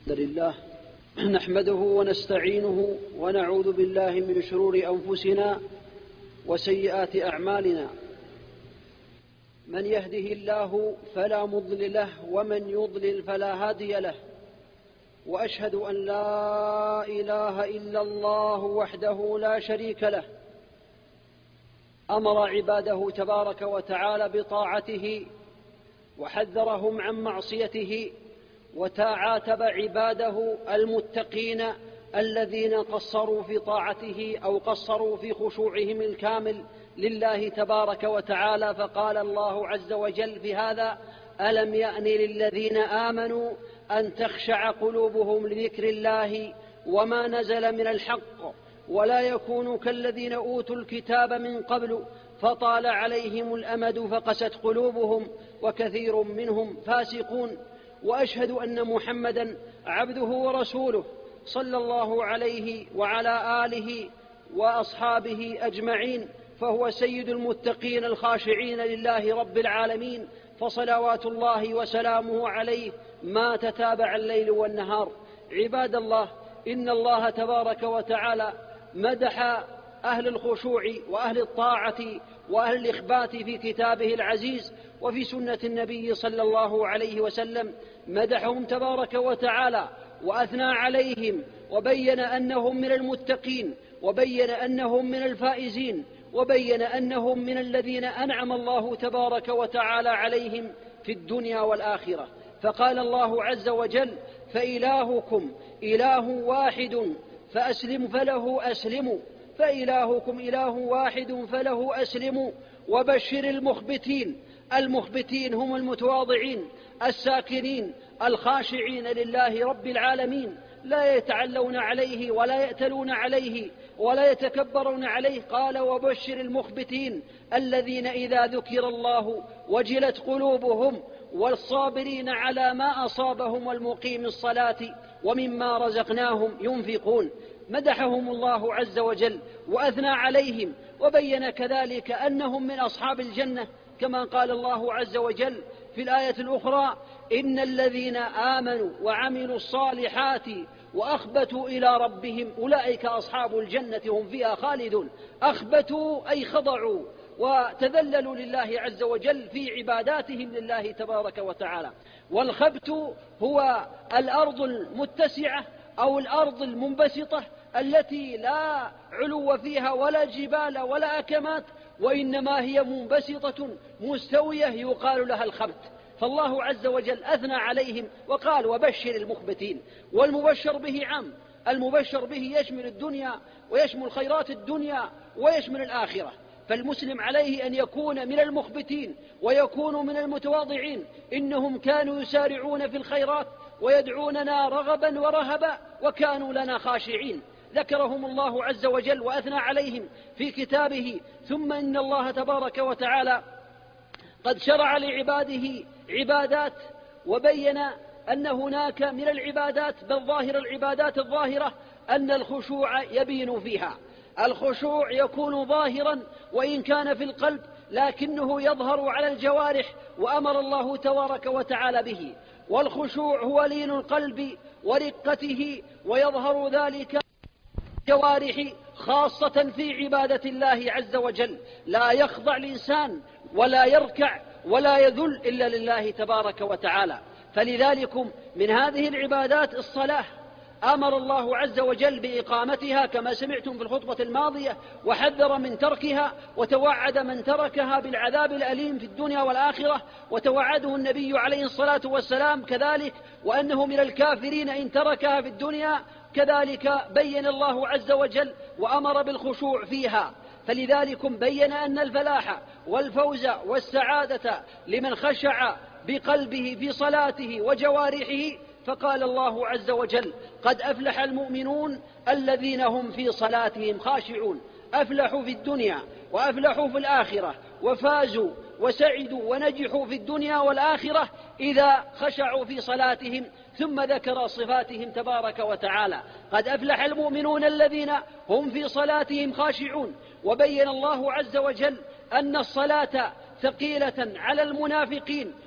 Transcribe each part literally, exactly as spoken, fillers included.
الحمد لله نحمده ونستعينه ونعوذ بالله من شرور أنفسنا وسيئات أعمالنا. من يهده الله فلا مضل له ومن يضلل فلا هادي له، وأشهد أن لا إله إلا الله وحده لا شريك له، أمر عباده تبارك وتعالى بطاعته وحذرهم عن معصيته، وتعاتب عباده المتقين الذين قصروا في طاعته أو قصروا في خشوعهم الكامل لله تبارك وتعالى. فقال الله عز وجل في هذا: ألم يأن للذين آمنوا أن تخشع قلوبهم لذكر الله وما نزل من الحق ولا يكونوا كالذين أوتوا الكتاب من قبل فطال عليهم الأمد فقست قلوبهم وكثير منهم فاسقون. وأشهد أن محمدًا عبده ورسوله صلى الله عليه وعلى آله وأصحابه أجمعين، فهو سيد المتقين الخاشعين لله رب العالمين، فصلوات الله وسلامه عليه ما تتابع الليل والنهار. عباد الله، إن الله تبارك وتعالى مدح أهل الخشوع وأهل الطاعة وأهل الإخبات في كتابه العزيز وفي سنة النبي صلى الله عليه وسلم. مدحهم تبارك وتعالى وأثنى عليهم وبين أنهم من المتقين، وبين أنهم من الفائزين، وبين أنهم من الذين أنعم الله تبارك وتعالى عليهم في الدنيا والآخرة. فقال الله عز وجل: فإلهكم إله واحد فأسلم فله أسلموا فإلهكم إله واحد فله أسلموا وبشر المخبتين. المخبتين هم المتواضعين الساكنين الخاشعين لله رب العالمين، لا يتعلون عليه ولا يأتلون عليه ولا يتكبرون عليه. قال: وبشر المخبتين الذين إذا ذكر الله وجلت قلوبهم والصابرين على ما أصابهم والمقيم الصلاة ومما رزقناهم ينفقون. مدحهم الله عز وجل وأثنى عليهم، وبين كذلك أنهم من أصحاب الجنة، كما قال الله عز وجل في الآية الأخرى: إن الذين آمنوا وعملوا الصالحات وأخبتوا إلى ربهم أولئك أصحاب الجنة هم فيها خالدون. أخبتوا أي خضعوا وتذللوا لله عز وجل في عباداتهم لله تبارك وتعالى. والخبت هو الأرض المتسعة أو الأرض المنبسطة التي لا علو فيها ولا جبال ولا أكمات، وإنما هي منبسطة مستوية يقال لها الخبت. فالله عز وجل أثنى عليهم وقال: وبشر المخبتين. والمبشر به عام، المبشر به يشمل الدنيا ويشمل خيرات الدنيا ويشمل الآخرة. فالمسلم عليه أن يكون من المخبتين ويكون من المتواضعين. إنهم كانوا يسارعون في الخيرات ويدعوننا رغبا ورهبا وكانوا لنا خاشعين. ذكرهم الله عز وجل وأثنى عليهم في كتابه. ثم إن الله تبارك وتعالى قد شرع لعباده عبادات، وبين أن هناك من العبادات بل ظاهر العبادات الظاهرة أن الخشوع يبين فيها. الخشوع يكون ظاهرا وإن كان في القلب، لكنه يظهر على الجوارح، وأمر الله تبارك وتعالى به. والخشوع هو لين القلب ورقته، ويظهر ذلك جوارح خاصة في عبادة الله عز وجل. لا يخضع الإنسان ولا يركع ولا يذل إلا لله تبارك وتعالى. فلذلك من هذه العبادات الصلاة، أمر الله عز وجل بإقامتها كما سمعتم في الخطبة الماضية، وحذر من تركها، وتوعد من تركها بالعذاب الأليم في الدنيا والآخرة، وتوعده النبي عليه الصلاة والسلام كذلك، وأنه من الكافرين إن تركها في الدنيا. كذلك بين الله عز وجل وأمر بالخشوع فيها. فلذلك بين أن الفلاح والفوز والسعادة لمن خشع بقلبه في صلاته وجوارحه. فقال الله عز وجل: قد أفلح المؤمنون الذين هم في صلاتهم خاشعون. أفلحوا في الدنيا وأفلحوا في الآخرة، وفازوا وسعدوا ونجحوا في الدنيا والآخرة إذا خشعوا في صلاتهم. ثم ذكر صفاتهم تبارك وتعالى: قد أفلح المؤمنون الذين هم في صلاتهم خاشعون. وبين الله عز وجل أن الصلاة ثقيلة على المنافقين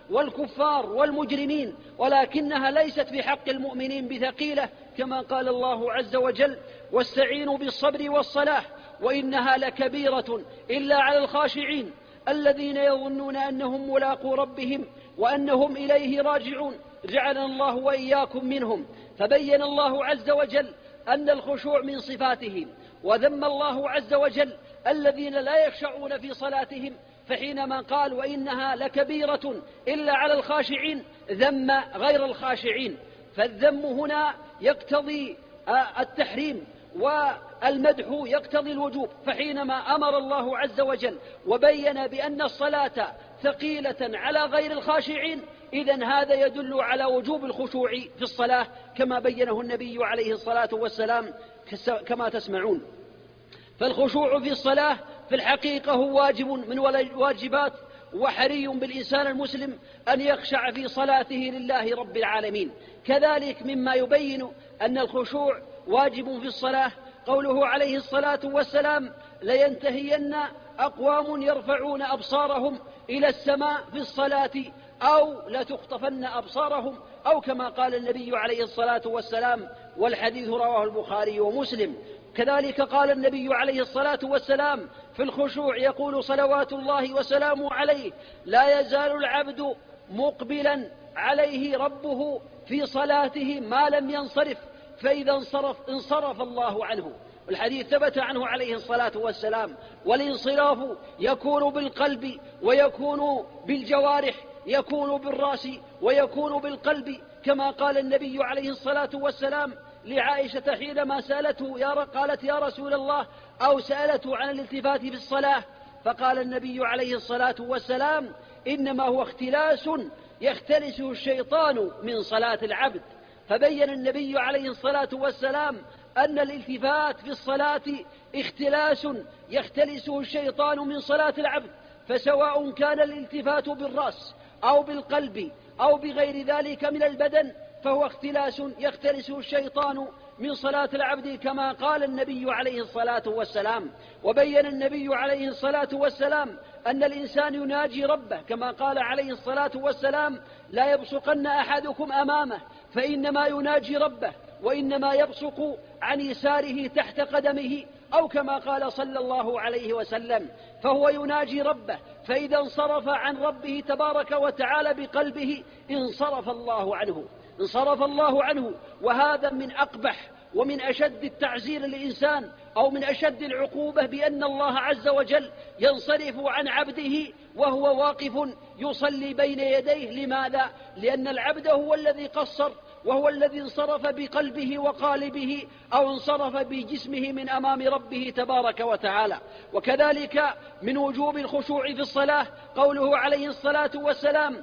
والكفار والمجرمين، ولكنها ليست في حق المؤمنين بثقيلة، كما قال الله عز وجل: واستعينوا بالصبر والصلاة وإنها لكبيرة إلا على الخاشعين الذين يظنون أنهم ملاقو ربهم وأنهم إليه راجعون. جعلنا الله وإياكم منهم. فبين الله عز وجل أن الخشوع من صفاتهم، وذم الله عز وجل الذين لا يخشعون في صلاتهم، فحينما قال: وإنها لكبيرة إلا على الخاشعين، ذم غير الخاشعين. فالذم هنا يقتضي التحريم، والمدح يقتضي الوجوب. فحينما أمر الله عز وجل وبين بأن الصلاة ثقيلة على غير الخاشعين، إذن هذا يدل على وجوب الخشوع في الصلاة كما بينه النبي عليه الصلاة والسلام كما تسمعون. فالخشوع في الصلاة في الحقيقة هو واجب من الواجبات، وحري بالإنسان المسلم أن يخشع في صلاته لله رب العالمين. كذلك مما يبين أن الخشوع واجب في الصلاة قوله عليه الصلاة والسلام: لينتهين أقوام يرفعون أبصارهم إلى السماء في الصلاة أو لتخطفن أبصارهم، أو كما قال النبي عليه الصلاة والسلام، والحديث رواه البخاري ومسلم. كذلك قال النبي عليه الصلاة والسلام في الخشوع يقول صلوات الله وسلامه عليه: لا يزال العبد مقبلا عليه ربه في صلاته ما لم ينصرف، فإذا انصرف انصرف الله عنه. الحديث ثبت عنه عليه الصلاة والسلام. والانصراف يكون بالقلب ويكون بالجوارح، يكون بالرأس ويكون بالقلب، كما قال النبي عليه الصلاة والسلام لعائشة حينما سألته يا قالت: يا رسول الله، أو سألته عن الالتفات في الصلاة، فقال النبي عليه الصلاة والسلام: إنما هو اختلاس يختلسه الشيطان من صلاة العبد. فبين النبي عليه الصلاة والسلام أن الالتفات في الصلاة اختلاس يختلسه الشيطان من صلاة العبد، فسواء كان الالتفات بالرأس أو بالقلب أو بغير ذلك من البدن، فهو اختلاس يختلسه الشيطان من صلاة العبد كما قال النبي عليه الصلاة والسلام. وبين النبي عليه الصلاة والسلام أن الإنسان يناجي ربه كما قال عليه الصلاة والسلام: لا يبصقن أحدكم أمامه فإنما يناجي ربه، وإنما يبصق عن يساره تحت قدمه، أو كما قال صلى الله عليه وسلم. فهو يناجي ربه، فإذا انصرف عن ربه تبارك وتعالى بقلبه انصرف الله عنه انصرف الله عنه وهذا من أقبح ومن أشد التعزير للإنسان، أو من أشد العقوبة، بأن الله عز وجل ينصرف عن عبده وهو واقف يصلي بين يديه. لماذا؟ لأن العبد هو الذي قصر، وهو الذي انصرف بقلبه وقالبه أو انصرف بجسمه من أمام ربه تبارك وتعالى. وكذلك من وجوب الخشوع في الصلاة قوله عليه الصلاة والسلام: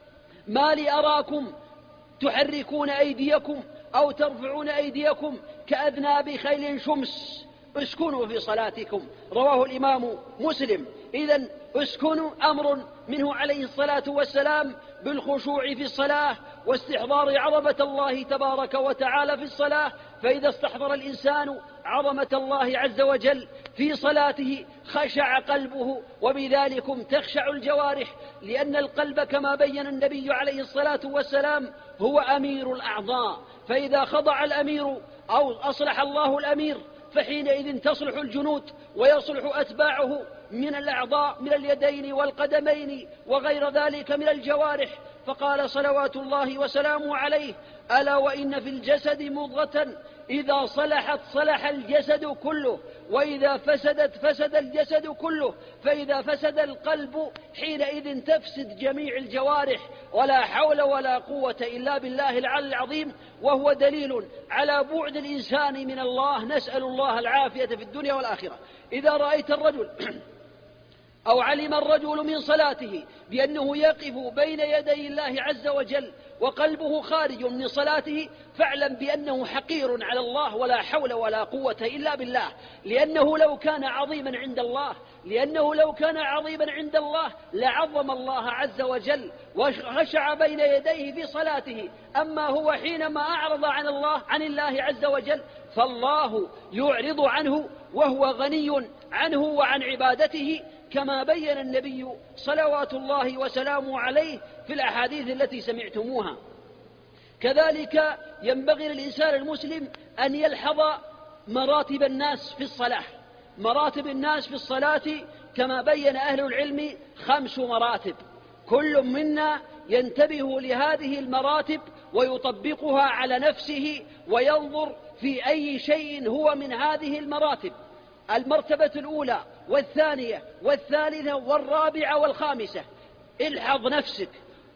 ما لي أراكم تحركون أيديكم أو ترفعون أيديكم كأذناب خيل شمس، اسكنوا في صلاتكم. رواه الإمام مسلم. إذن اسكنوا أمر منه عليه الصلاة والسلام بالخشوع في الصلاة واستحضار عظمة الله تبارك وتعالى في الصلاة. فإذا استحضر الإنسان عظمة الله عز وجل في صلاته خشع قلبه، وبذلك تخشع الجوارح، لأن القلب كما بين النبي عليه الصلاة والسلام هو أمير الأعضاء، فإذا خضع الأمير أو أصلح الله الأمير فحينئذ تصلح الجنود ويصلح أتباعه من الأعضاء من اليدين والقدمين وغير ذلك من الجوارح. فقال صلوات الله وسلامه عليه: ألا وإن في الجسد مضغة إذا صلحت صلح الجسد كله، وإذا فسدت فسد الجسد كله، فإذا فسد القلب حينئذ تفسد جميع الجوارح، ولا حول ولا قوة إلا بالله العلي العظيم. وهو دليل على بعد الإنسان من الله، نسأل الله العافية في الدنيا والآخرة. إذا رأيت الرجل أو علم الرجل من صلاته بأنه يقف بين يدي الله عز وجل وقلبه خارج من صلاته، فاعلم بأنه حقير على الله، ولا حول ولا قوة إلا بالله، لأنه لو كان عظيما عند الله لأنه لو كان عظيما عند الله لعظم الله عز وجل وخشع بين يديه في صلاته. أما هو حينما أعرض عن الله عن الله عز وجل فالله يعرض عنه وهو غني عنه وعن عبادته، كما بين النبي صلوات الله وسلامه عليه في الأحاديث التي سمعتموها. كذلك ينبغي للإنسان المسلم أن يلحظ مراتب الناس في الصلاة. مراتب الناس في الصلاة كما بين أهل العلم خمس مراتب، كل منا ينتبه لهذه المراتب ويطبقها على نفسه وينظر في أي شيء هو من هذه المراتب. المرتبة الأولى والثانية والثالثة والرابعة والخامسة. الحظ نفسك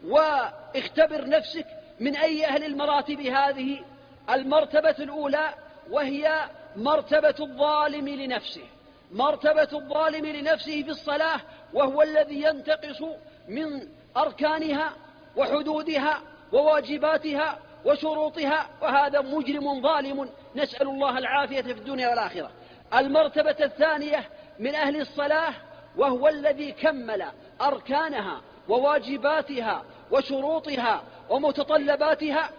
واختبر نفسك من أي أهل المراتب هذه. المرتبة الأولى وهي مرتبة الظالم لنفسه. مرتبة الظالم لنفسه في الصلاة، وهو الذي ينتقص من أركانها وحدودها وواجباتها وشروطها، وهذا مجرم ظالم، نسأل الله العافية في الدنيا والآخرة. المرتبة الثانية من أهل الصلاة وهو الذي كمل أركانها وواجباتها وشروطها ومتطلباتها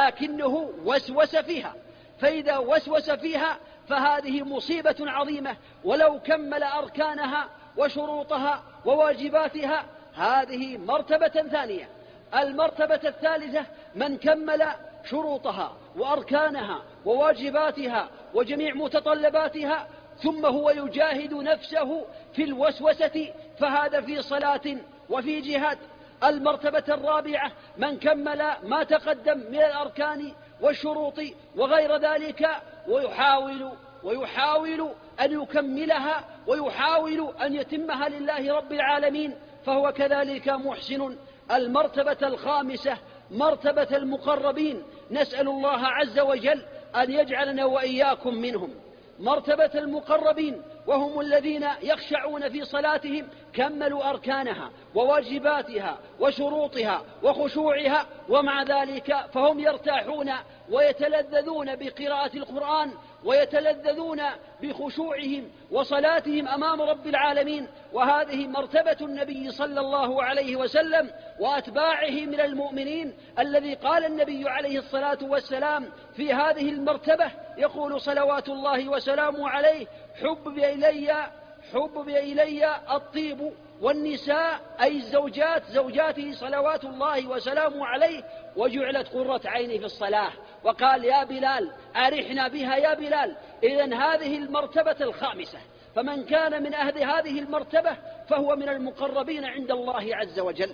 ولكنه وسوس فيها، فإذا وسوس فيها فهذه مصيبة عظيمة. ولو كمل أركانها وشروطها وواجباتها هذه مرتبة ثانية. المرتبة الثالثة من كمل شروطها وأركانها وواجباتها وجميع متطلباتها ثم هو يجاهد نفسه في الوسوسة، فهذا في صلاة وفي جهاد. المرتبة الرابعة من كمل ما تقدم من الأركان والشروط وغير ذلك ويحاول ويحاول أن يكملها ويحاول أن يتمها لله رب العالمين، فهو كذلك محسن. المرتبة الخامسة مرتبة المقربين، نسأل الله عز وجل أن يجعلنا وإياكم منهم. مرتبة المقربين وهم الذين يخشعون في صلاتهم، كملوا أركانها وواجباتها وشروطها وخشوعها، ومع ذلك فهم يرتاحون ويتلذذون بقراءة القرآن ويتلذذون بخشوعهم وصلاتهم أمام رب العالمين. وهذه مرتبة النبي صلى الله عليه وسلم وأتباعه من المؤمنين، الذي قال النبي عليه الصلاة والسلام في هذه المرتبة، يقول صلوات الله وسلامه عليه: حبب إلي حبب إلي الطيب والنساء، أي الزوجات زوجاته صلوات الله وسلامه عليه، وجعلت قرة عيني في الصلاة. وقال: يا بلال أرحنا بها يا بلال. إذن هذه المرتبة الخامسة، فمن كان من أهل هذه المرتبة فهو من المقربين عند الله عز وجل.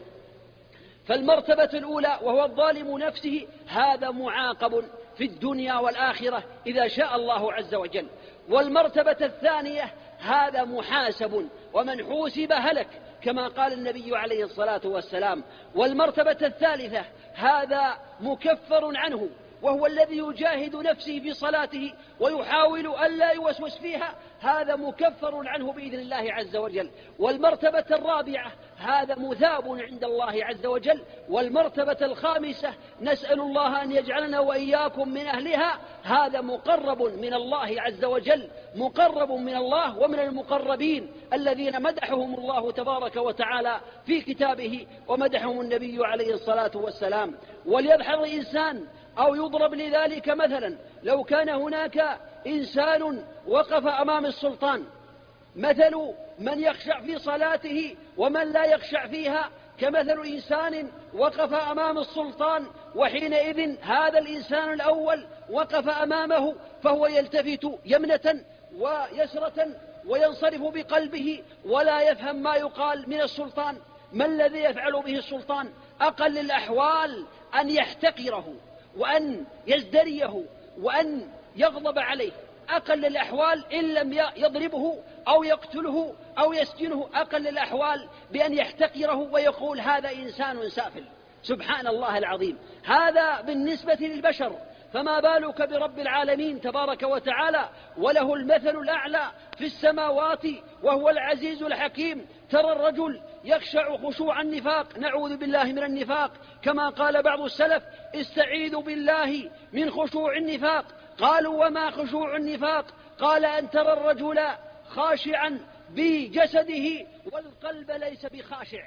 فالمرتبة الأولى وهو الظالم نفسه، هذا معاقب في الدنيا والآخرة إذا شاء الله عز وجل. والمرتبة الثانية هذا محاسب، ومن حوسب هلك كما قال النبي عليه الصلاة والسلام. والمرتبة الثالثة هذا مكفر عنه، وهو الذي يجاهد نفسه في صلاته ويحاول ألا يوسوس فيها، هذا مكفر عنه بإذن الله عز وجل. والمرتبة الرابعة هذا مثاب عند الله عز وجل. والمرتبة الخامسة نسأل الله أن يجعلنا وإياكم من أهلها، هذا مقرب من الله عز وجل، مقرب من الله ومن المقربين الذين مدحهم الله تبارك وتعالى في كتابه ومدحهم النبي عليه الصلاة والسلام. وليبحث الإنسان أو يضرب لذلك مثلا، لو كان هناك إنسان وقف أمام السلطان، مثل من يخشع في صلاته ومن لا يخشع فيها كمثل إنسان وقف أمام السلطان، وحينئذ هذا الإنسان الأول وقف أمامه فهو يلتفت يمنة ويسرة وينصرف بقلبه ولا يفهم ما يقال من السلطان. ما الذي يفعل به السلطان؟ أقل الأحوال أن يحتقره وأن يزدريه وأن يغضب عليه، أقل الأحوال إن لم يضربه أو يقتله أو يسجنه، أقل الأحوال بأن يحتقره ويقول هذا إنسان سافل. سبحان الله العظيم، هذا بالنسبة للبشر، فما بالك برب العالمين تبارك وتعالى، وله المثل الأعلى في السماوات وهو العزيز الحكيم. ترى الرجل يخشع خشوع النفاق، نعوذ بالله من النفاق، كما قال بعض السلف: استعيذوا بالله من خشوع النفاق. قالوا: وما خشوع النفاق؟ قال: أن ترى الرجل خاشعا بجسده والقلب ليس بخاشع.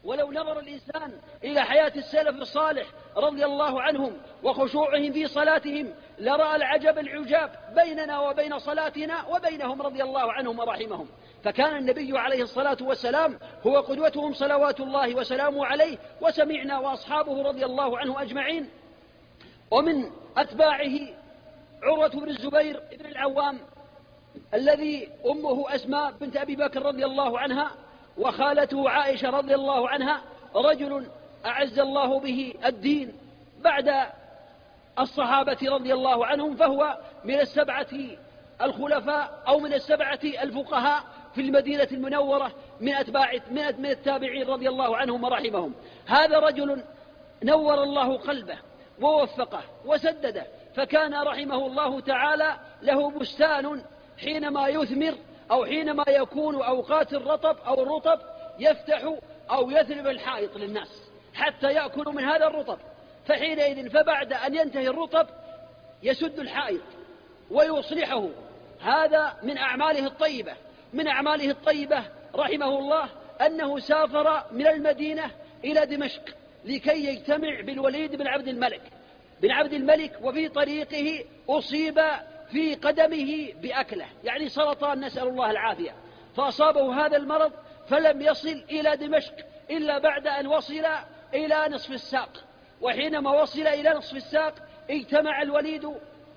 ولو نظر الإنسان إلى حياة السلف الصالح رضي الله عنهم وخشوعهم في صلاتهم لرأى العجب العجاب بيننا وبين صلاتنا وبينهم رضي الله عنهم ورحمهم. فكان النبي عليه الصلاة والسلام هو قدوتهم صلوات الله وسلامه عليه، وسمعنا وأصحابه رضي الله عنه أجمعين. ومن أتباعه عروة بن الزبير بن العوام الذي أمه أسماء بنت أبي بكر رضي الله عنها وخالته عائشة رضي الله عنها، رجل أعز الله به الدين بعد الصحابة رضي الله عنهم، فهو من السبعة الخلفاء أو من السبعة الفقهاء في المدينة المنورة من أتباع من التابعين رضي الله عنهم ورحمهم. هذا رجل نور الله قلبه ووفقه وسدده، فكان رحمه الله تعالى له بستان حينما يثمر أو حينما يكون أوقات الرطب أو الرطب يفتح أو يثلب الحائط للناس حتى يأكلوا من هذا الرطب، فحينئذ فبعد أن ينتهي الرطب يسد الحائط ويصلحه. هذا من أعماله الطيبة. من أعماله الطيبة رحمه الله أنه سافر من المدينة إلى دمشق لكي يجتمع بالوليد بن عبد الملك بن عبد الملك وفي طريقه أصيب في قدمه بأكله، يعني سرطان نسأل الله العافية، فأصابه هذا المرض فلم يصل إلى دمشق إلا بعد أن وصل إلى نصف الساق. وحينما وصل إلى نصف الساق اجتمع الوليد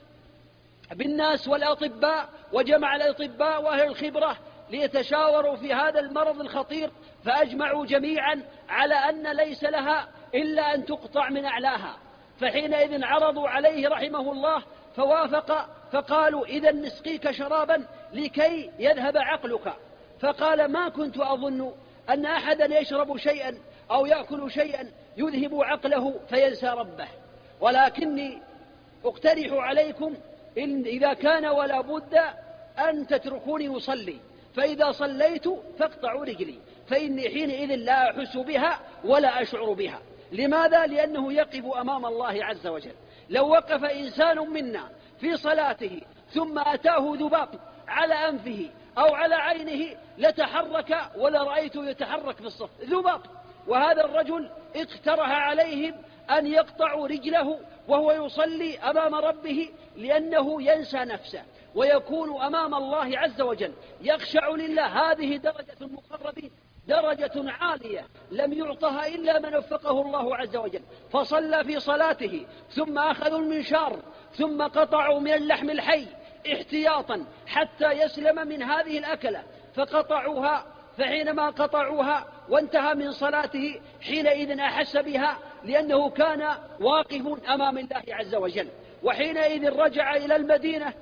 بالناس والأطباء، وجمع الأطباء وأهل الخبرة ليتشاوروا في هذا المرض الخطير، فأجمعوا جميعا على أن ليس لها إلا أن تقطع من أعلاها. فحينئذ عرضوا عليه رحمه الله فوافق، فقالوا إذا نسقيك شرابا لكي يذهب عقلك. فقال ما كنت أظن أن أحدا يشرب شيئا أو يأكل شيئا يذهب عقله فينسى ربه، ولكني أقترح عليكم إن إذا كان ولا بد أن تتركوني أصلي، فإذا صليت فاقطعوا رجلي، فإني حينئذ لا أحس بها ولا أشعر بها. لماذا؟ لأنه يقف أمام الله عز وجل. لو وقف إنسان منا في صلاته ثم أتاه ذباب على أنفه أو على عينه لتحرك ولا رأيته يتحرك في الصف، ذباب. وهذا الرجل اقترح عليهم أن يقطعوا رجله وهو يصلي أمام ربه، لأنه ينسى نفسه ويكون أمام الله عز وجل يخشع لله. هذه درجة المقربين، درجة عالية لم يعطها إلا من وفقه الله عز وجل. فصلى في صلاته ثم أخذوا المنشار ثم قطعوا من اللحم الحي احتياطا حتى يسلم من هذه الأكلة، فقطعوها. فحينما قطعوها وانتهى من صلاته حينئذ أحس بها، لأنه كان واقف أمام الله عز وجل. وحينئذ رجع إلى المدينة،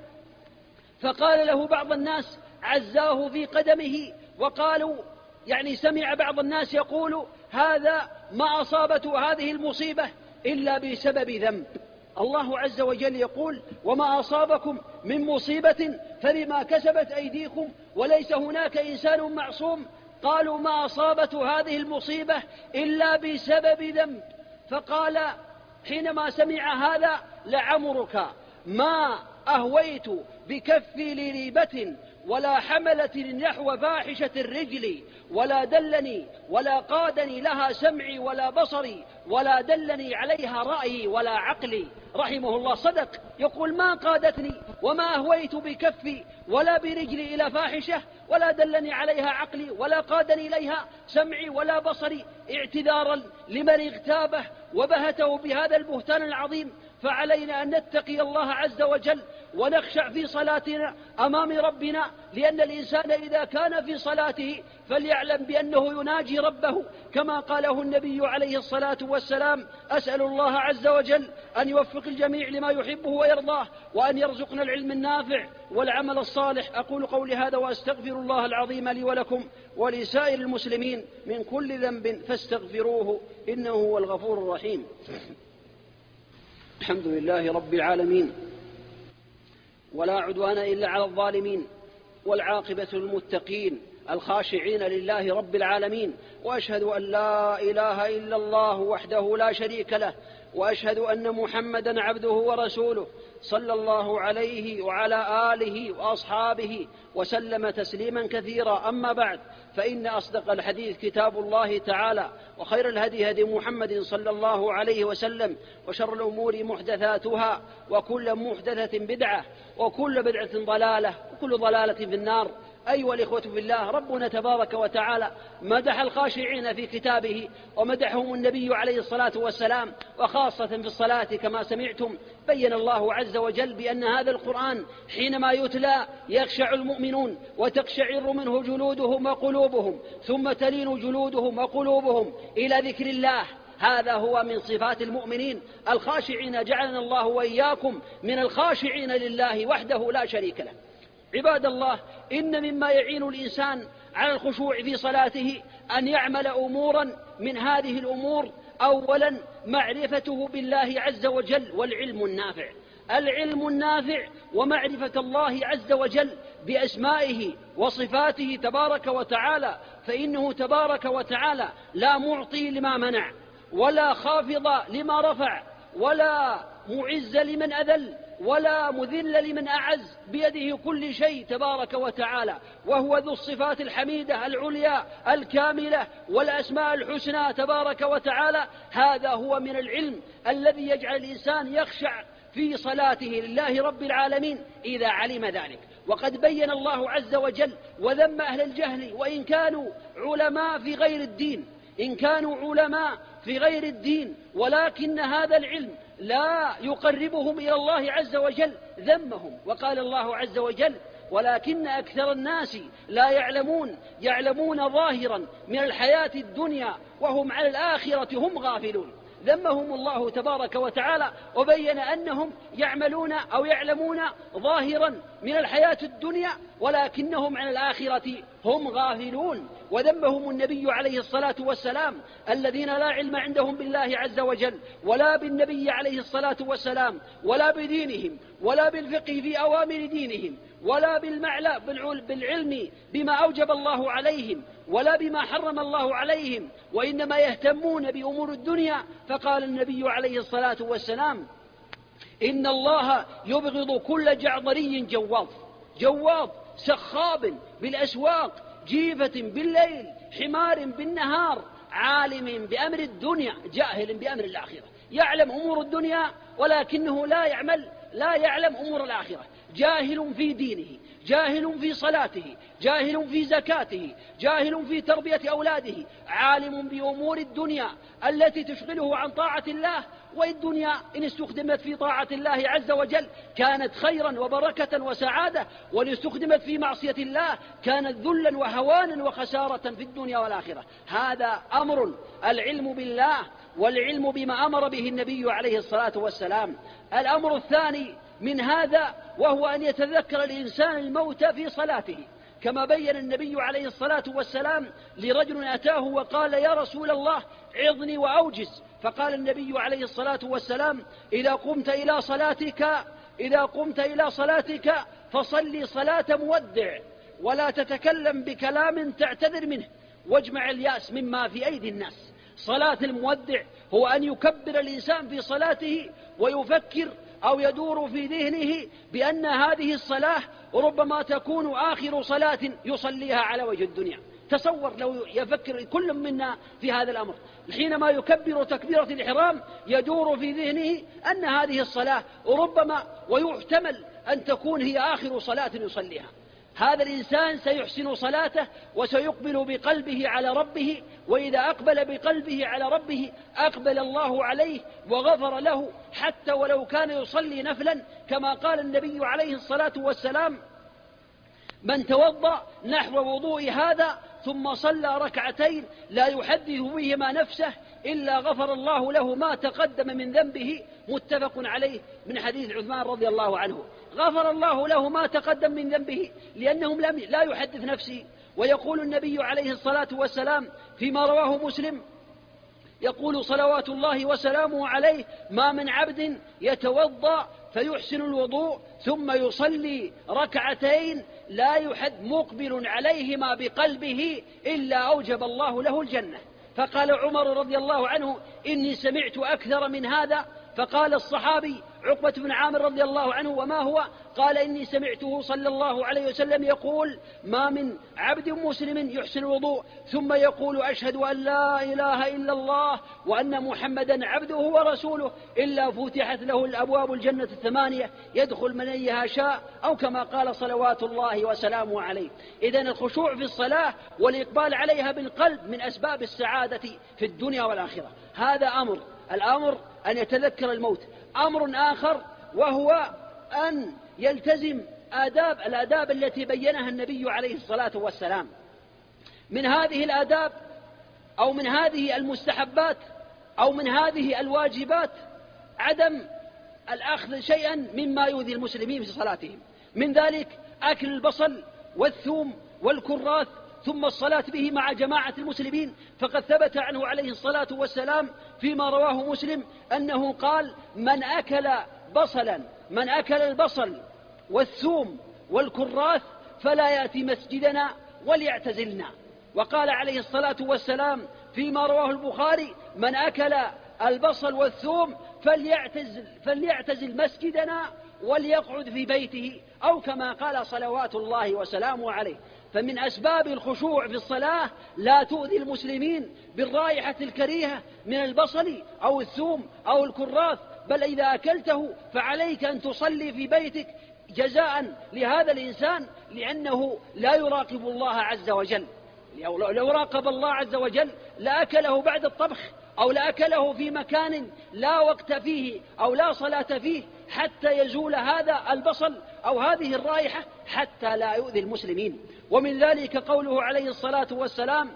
فقال له بعض الناس عزاه في قدمه، وقالوا يعني سمع بعض الناس يقول هذا ما أصابته هذه المصيبة إلا بسبب ذنب. الله عز وجل يقول وما أصابكم من مصيبة فبما كسبت أيديكم وليس هناك إنسان معصوم. قالوا ما أصابته هذه المصيبة إلا بسبب ذنب. فقال حينما سمع هذا لعمرك ما أهويت بكفي لريبة ولا حملة نحو فاحشة الرجل، ولا دلني ولا قادني لها سمعي ولا بصري، ولا دلني عليها رأيي ولا عقلي. رحمه الله صدق، يقول ما قادتني وما أهويت بكفي ولا برجلي إلى فاحشة، ولا دلني عليها عقلي ولا قادني إليها سمعي ولا بصري، اعتذارا لمن اغتابه وبهته بهذا البهتان العظيم. فعلينا أن نتقي الله عز وجل ونخشع في صلاتنا أمام ربنا، لأن الإنسان إذا كان في صلاته فليعلم بأنه يناجي ربه كما قاله النبي عليه الصلاة والسلام. أسأل الله عز وجل أن يوفق الجميع لما يحبه ويرضاه، وأن يرزقنا العلم النافع والعمل الصالح. أقول قولي هذا وأستغفر الله العظيم لي ولكم ولسائر المسلمين من كل ذنب فاستغفروه إنه هو الغفور الرحيم. الحمد لله رب العالمين، ولا عدوان إلا على الظالمين، والعاقبة للمتقين الخاشعين لله رب العالمين. وأشهد أن لا إله إلا الله وحده لا شريك له، وأشهد أن محمدا عبده ورسوله صلى الله عليه وعلى آله وأصحابه وسلم تسليما كثيرا. أما بعد، فإن أصدق الحديث كتاب الله تعالى، وخير الهدي هدي محمد صلى الله عليه وسلم، وشر الأمور محدثاتها، وكل محدثة بدعة، وكل بدعة ضلالة، وكل ضلالة في النار. أيها الإخوة في الله، ربنا تبارك وتعالى مدح الخاشعين في كتابه، ومدحهم النبي عليه الصلاة والسلام، وخاصة في الصلاة كما سمعتم. بين الله عز وجل بأن هذا القرآن حينما يتلى يخشع المؤمنون وتقشعر منه جلودهم وقلوبهم، ثم تلين جلودهم وقلوبهم إلى ذكر الله. هذا هو من صفات المؤمنين الخاشعين، جعلنا الله وإياكم من الخاشعين لله وحده لا شريك له. عباد الله، إن مما يعين الإنسان على الخشوع في صلاته أن يعمل أمورا من هذه الأمور. أولا، معرفته بالله عز وجل والعلم النافع. العلم النافع ومعرفة الله عز وجل بأسمائه وصفاته تبارك وتعالى، فإنه تبارك وتعالى لا معطي لما منع، ولا خافض لما رفع، ولا معز لمن أذل، ولا مذل لمن أعز، بيده كل شيء تبارك وتعالى، وهو ذو الصفات الحميدة العليا الكاملة والأسماء الحسنى تبارك وتعالى. هذا هو من العلم الذي يجعل الإنسان يخشع في صلاته لله رب العالمين إذا علم ذلك. وقد بين الله عز وجل وذم أهل الجهل، وإن كانوا علماء في غير الدين، إن كانوا علماء في غير الدين، ولكن هذا العلم لا يقربهم إلى الله عز وجل، ذمهم. وقال الله عز وجل: ولكن أكثر الناس لا يعلمون يعلمون ظاهرا من الحياة الدنيا وهم على الآخرة هم غافلون. ذمهم الله تبارك وتعالى، وبين أنهم يعملون أو يعلمون ظاهرا من الحياة الدنيا ولكنهم عن الآخرة هم غافلون. وذمهم النبي عليه الصلاة والسلام الذين لا علم عندهم بالله عز وجل ولا بالنبي عليه الصلاة والسلام ولا بدينهم ولا بالفقه في أوامر دينهم ولا بالعلم بما أوجب الله عليهم ولا بما حرم الله عليهم، وإنما يهتمون بأمور الدنيا. فقال النبي عليه الصلاة والسلام: إن الله يبغض كل جعضري جواظ جواظ سخاب بالأسواق، جيفة بالليل، حمار بالنهار، عالم بأمر الدنيا جاهل بأمر الآخرة. يعلم أمور الدنيا ولكنه لا يعمل لا يعلم أمور الآخرة. جاهل في دينه، جاهل في صلاته، جاهل في زكاته، جاهل في تربية أولاده، عالم بأمور الدنيا التي تشغله عن طاعة الله. والدنيا إن استخدمت في طاعة الله عز وجل كانت خيرا وبركة وسعادة، وإن استخدمت في معصية الله كانت ذلا وهوانا وخسارة في الدنيا والآخرة. هذا أمر العلم بالله والعلم بما أمر به النبي عليه الصلاة والسلام. الأمر الثاني من هذا وهو أن يتذكر الإنسان الموت في صلاته، كما بين النبي عليه الصلاة والسلام لرجل أتاه وقال: يا رسول الله عظني وأوجز. فقال النبي عليه الصلاة والسلام: إذا قمت إلى صلاتك إذا قمت إلى صلاتك فصلي صلاة مودع، ولا تتكلم بكلام تعتذر منه، واجمع الياس مما في أيدي الناس. صلاة المودع هو أن يكبر الإنسان في صلاته ويفكر أو يدور في ذهنه بأن هذه الصلاة ربما تكون آخر صلاة يصليها على وجه الدنيا. تصور لو يفكر كل منا في هذا الأمر، حينما يكبر تكبيرة الإحرام يدور في ذهنه أن هذه الصلاة ربما ويحتمل أن تكون هي آخر صلاة يصليها. هذا الإنسان سيحسن صلاته وسيقبل بقلبه على ربه، وإذا أقبل بقلبه على ربه أقبل الله عليه وغفر له، حتى ولو كان يصلي نفلا، كما قال النبي عليه الصلاة والسلام: من توضأ نحو وضوء هذا ثم صلى ركعتين لا يحدث بهما نفسه إلا غفر الله له ما تقدم من ذنبه. متفق عليه من حديث عثمان رضي الله عنه. غفر الله له ما تقدم من ذنبه لأنهم لم لا يحدث نفسه. ويقول النبي عليه الصلاة والسلام فيما رواه مسلم، يقول صلوات الله وسلامه عليه: ما من عبد يتوضأ فيحسن الوضوء ثم يصلي ركعتين لا يحد مقبل عليهما بقلبه إلا أوجب الله له الجنة. فقال عمر رضي الله عنه: إني سمعت أكثر من هذا، فقال الصحابي عقبة بن عامر رضي الله عنه: وما هو؟ قال: إني سمعته صلى الله عليه وسلم يقول: ما من عبد مسلم يحسن الوضوء ثم يقول: أشهد أن لا إله إلا الله وأن محمدا عبده ورسوله إلا فتحت له الأبواب الجنة الثمانية يدخل من أيها شاء، أو كما قال صلوات الله وسلامه عليه. إذن الخشوع في الصلاة والإقبال عليها بالقلب من أسباب السعادة في الدنيا والآخرة. هذا أمر. الأمر أن يتذكر الموت. أمر آخر وهو أن يلتزم آداب الآداب التي بينها النبي عليه الصلاة والسلام. من هذه الآداب أو من هذه المستحبات أو من هذه الواجبات عدم الأخذ شيئا مما يؤذي المسلمين في صلاتهم، من ذلك أكل البصل والثوم والكراث ثم الصلاة به مع جماعة المسلمين. فقد ثبت عنه عليه الصلاة والسلام فيما رواه مسلم أنه قال: من أكل بصلا من أكل البصل والثوم والكراث فلا يأتي مسجدنا وليعتزلنا. وقال عليه الصلاة والسلام فيما رواه البخاري: من أكل البصل والثوم فليعتزل, فليعتزل مسجدنا وليقعد في بيته، أو كما قال صلوات الله وسلامه عليه. فمن أسباب الخشوع في الصلاة لا تؤذي المسلمين بالرائحة الكريهة من البصل أو الثوم أو الكراث، بل إذا أكلته فعليك أن تصلي في بيتك جزاء لهذا الإنسان، لأنه لا يراقب الله عز وجل. لو راقب الله عز وجل لأكله بعد الطبخ، أو لأكله في مكان لا وقت فيه أو لا صلاة فيه حتى يزول هذا البصل أو هذه الرائحة حتى لا يؤذي المسلمين. ومن ذلك قوله عليه الصلاة والسلام: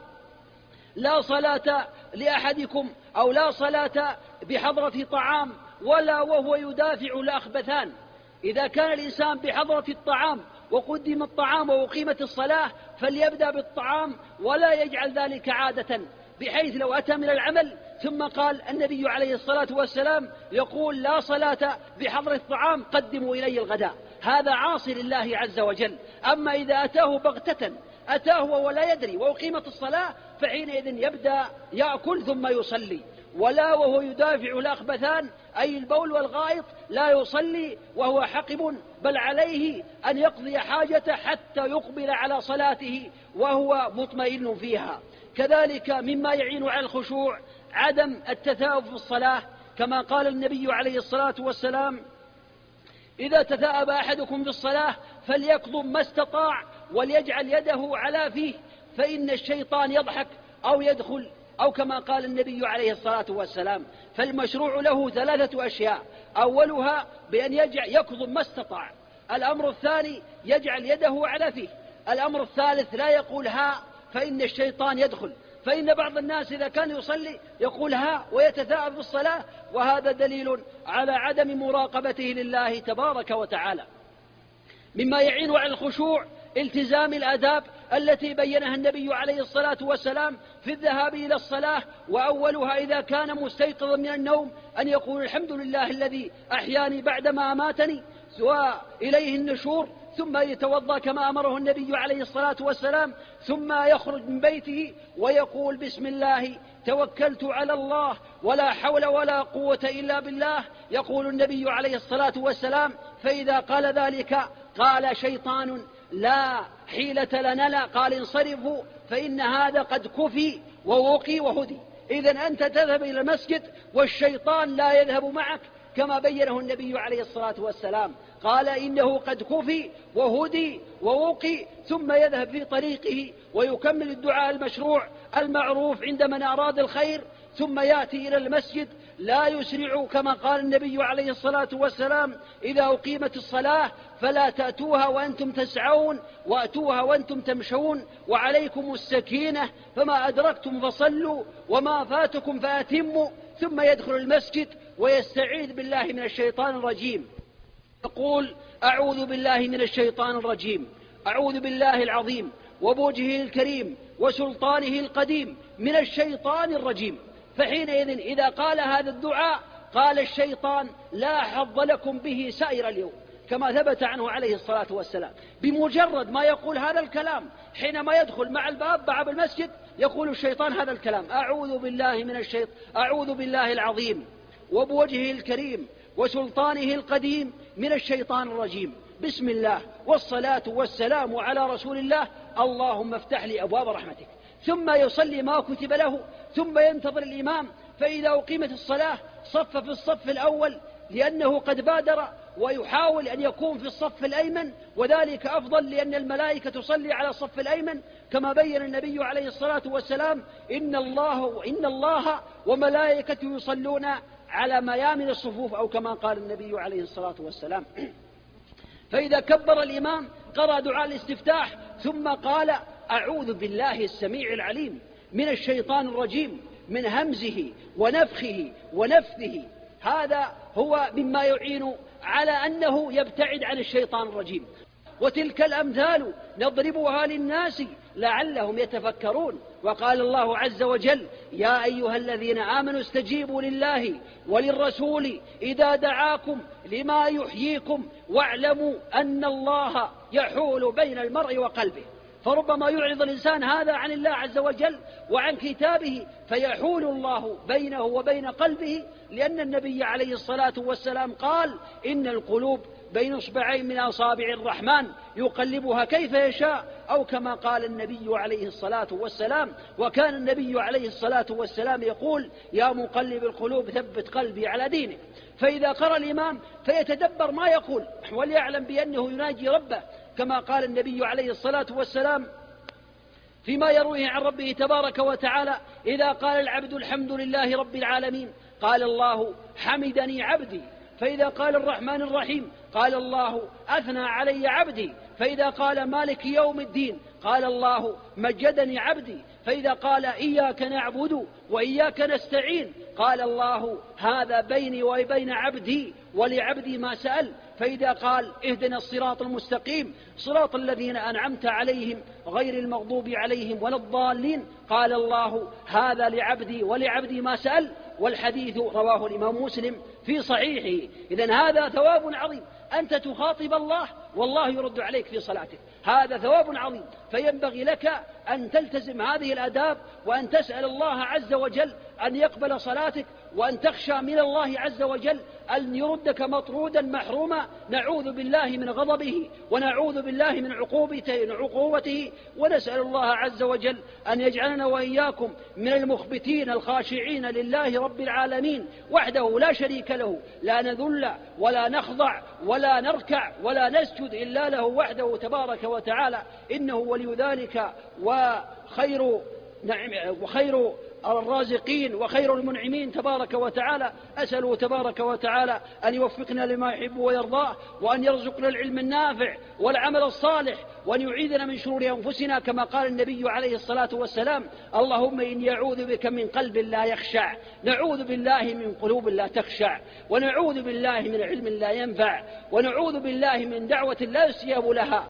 لا صلاة لأحدكم أو لا صلاة بحضرة طعام ولا وهو يدافع الأخبثان. إذا كان الإنسان بحضرة الطعام وقدم الطعام وأقيمت الصلاة فليبدأ بالطعام ولا يجعل ذلك عادة، بحيث لو أتى من العمل ثم قال النبي عليه الصلاة والسلام يقول: لا صلاة بحضر الطعام قدموا إلي الغداء، هذا عاصي لله عز وجل. أما إذا أتاه بغتة أتاه ولا يدري وأقيمت الصلاة فحينئذ يبدأ يأكل ثم يصلي. ولا وهو يدافع الأخبثان أي البول والغائط لا يصلي وهو حقب، بل عليه أن يقضي حاجته حتى يقبل على صلاته وهو مطمئن فيها. كذلك مما يعين على الخشوع عدم التثاؤب في الصلاة، كما قال النبي عليه الصلاة والسلام: إذا تثاءب أحدكم في الصلاة فليكظم ما استطاع وليجعل يده على فيه فإن الشيطان يضحك أو يدخل، أو كما قال النبي عليه الصلاة والسلام. فالمشروع له ثلاثة أشياء: أولها بأن يجعل يكظم ما استطاع، الأمر الثاني يجعل يده على فيه، الأمر الثالث لا يقول ها فإن الشيطان يدخل. فإن بعض الناس إذا كان يصلي يقول ها ويتثاءب في الصلاة، وهذا دليل على عدم مراقبته لله تبارك وتعالى. مما يعين على الخشوع التزام الآداب التي بينها النبي عليه الصلاة والسلام في الذهاب إلى الصلاة، وأولها إذا كان مستيقظا من النوم أن يقول: الحمد لله الذي أحياني بعدما أماتني وإليه النشور، ثم يتوضأ كما أمره النبي عليه الصلاة والسلام، ثم يخرج من بيته ويقول: بسم الله توكلت على الله ولا حول ولا قوة إلا بالله. يقول النبي عليه الصلاة والسلام: فإذا قال ذلك قال شيطان: لا حيلة لنا لا، قال: انصرفوا فإن هذا قد كفي ووقي وهدي. إذن أنت تذهب إلى المسجد والشيطان لا يذهب معك، كما بينه النبي عليه الصلاة والسلام، قال: إنه قد كفي وهدي ووقي، ثم يذهب في طريقه ويكمل الدعاء المشروع المعروف عند من أراد الخير، ثم يأتي إلى المسجد لا يسرع، كما قال النبي عليه الصلاة والسلام: إذا أقيمت الصلاة فلا تأتوها وأنتم تسعون وأتوها وأنتم تمشون، وعليكم السكينة، فما أدركتم فصلوا وما فاتكم فأتموا. ثم يدخل المسجد ويستعيذ بالله من الشيطان الرجيم، يقول: أعوذ بالله من الشيطان الرجيم، أعوذ بالله العظيم وبوجهه الكريم وسلطانه القديم من الشيطان الرجيم. فحينئذ إذا قال هذا الدعاء قال الشيطان: لا حظ لكم به سائر اليوم، كما ثبت عنه عليه الصلاة والسلام. بمجرد ما يقول هذا الكلام حينما يدخل مع الباب باب المسجد يقول الشيطان هذا الكلام: أعوذ بالله من الشيطان، أعوذ بالله العظيم وبوجهه الكريم وسلطانه القديم من الشيطان الرجيم. بسم الله والصلاة والسلام على رسول الله. اللهم افتح لي أبواب رحمتك. ثم يصلي ما كتب له، ثم ينتظر الإمام، فإذا أقيمت الصلاة صف في الصف الأول لأنه قد بادر، ويحاول أن يكون في الصف الأيمن، وذلك أفضل لأن الملائكة تصلي على الصف الأيمن كما بين النبي عليه الصلاة والسلام: إن الله إن الله وملائكته يصلون على ميامن الصفوف، أو كما قال النبي عليه الصلاة والسلام. فإذا كبر الإمام قرأ دعاء الاستفتاح، ثم قال: أعوذ بالله السميع العليم من الشيطان الرجيم، من همزه ونفخه ونفثه. هذا هو مما يعين على أنه يبتعد عن الشيطان الرجيم. وتلك الأمثال نضربها للناس لعلهم يتفكرون. وقال الله عز وجل: يا أيها الذين آمنوا استجيبوا لله وللرسول إذا دعاكم لما يحييكم واعلموا أن الله يحول بين المرء وقلبه. فربما يعرض الإنسان هذا عن الله عز وجل وعن كتابه فيحول الله بينه وبين قلبه، لأن النبي عليه الصلاة والسلام قال: إن القلوب بين اصبعين من أصابع الرحمن يقلبها كيف يشاء، أو كما قال النبي عليه الصلاة والسلام. وكان النبي عليه الصلاة والسلام يقول: يا مقلب القلوب ثبت قلبي على دينك. فإذا قرأ الإمام فيتدبر ما يقول وليعلم بأنه يناجي ربه، كما قال النبي عليه الصلاة والسلام فيما يرويه عن ربه تبارك وتعالى: إذا قال العبد الحمد لله رب العالمين قال الله حمدني عبدي. فإذا قال الرحمن الرحيم قال الله أثنى علي عبدي. فإذا قال مالك يوم الدين قال الله مجدني عبدي. فإذا قال إياك نعبد وإياك نستعين قال الله هذا بيني وبين عبدي ولعبدي ما سأل. فإذا قال اهدنا الصراط المستقيم صراط الذين أنعمت عليهم غير المغضوب عليهم ولا الضالين قال الله هذا لعبدي ولعبدي ما سأل. والحديث رواه الإمام مسلم في صحيحه. إذن هذا ثواب عظيم، أنت تخاطب الله والله يرد عليك في صلاتك، هذا ثواب عظيم. فينبغي لك أن تلتزم هذه الآداب، وأن تسأل الله عز وجل أن يقبل صلاتك، وأن تخشى من الله عز وجل أن يردك مطرودا محروما. نعوذ بالله من غضبه ونعوذ بالله من عقوبته، ونسأل الله عز وجل أن يجعلنا وإياكم من المخبتين الخاشعين لله رب العالمين وحده لا شريك له، لا نذل ولا نخضع ولا نركع ولا نسجد إلا له وحده تبارك وتعالى، إنه ولي ذلك وخير نعم وخير الرازقين وخير المنعمين تبارك وتعالى. أسأله تبارك وتعالى أن يوفقنا لما يحب ويرضاه، وأن يرزقنا العلم النافع والعمل الصالح، وأن يعيذنا من شرور أنفسنا كما قال النبي عليه الصلاة والسلام: اللهم إني أعوذ بك من قلب لا يخشع، نعوذ بالله من قلوب لا تخشع، ونعوذ بالله من علم لا ينفع، ونعوذ بالله من دعوة لا يستجاب لها،